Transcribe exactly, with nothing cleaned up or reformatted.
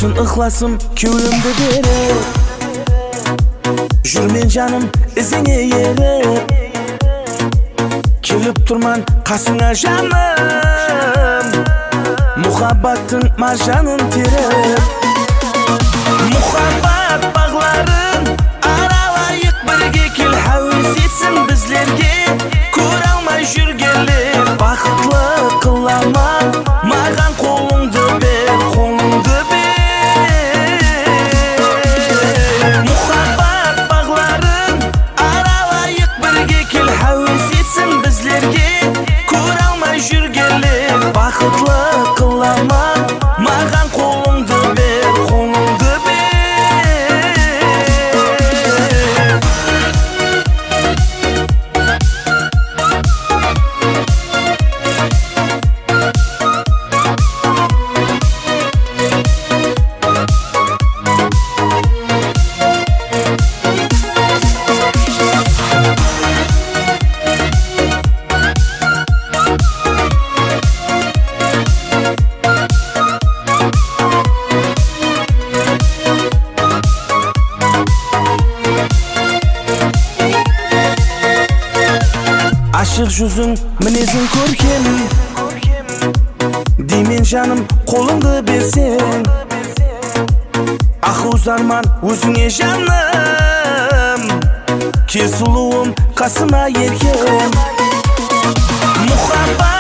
Şın ıhlasım köyümde beri Жүрмен жаным ізіңе еріп Келіп тұрман қасыңа жаным Мұхаббаттың маржанын теріп Мұхаббат бағларын аралайық бірге кел Хәуес етсін біздерге көре алмай жүргенлер Бақытлы қылама маған қолыңды бер, қолыңды бер Мұхаббат бағларын аралайық бірге кел Хәуес етсін біздерге көре алмай жүргенлер Бақытлы қылама маған қолыңды бер, қолыңды бер Ашық жүзің, мінезің көркем Деймен жаным, қолыңды берсең Ақуыз арман өзіңе жаным Кел сұлуым, қасыма еркем Мұхаббат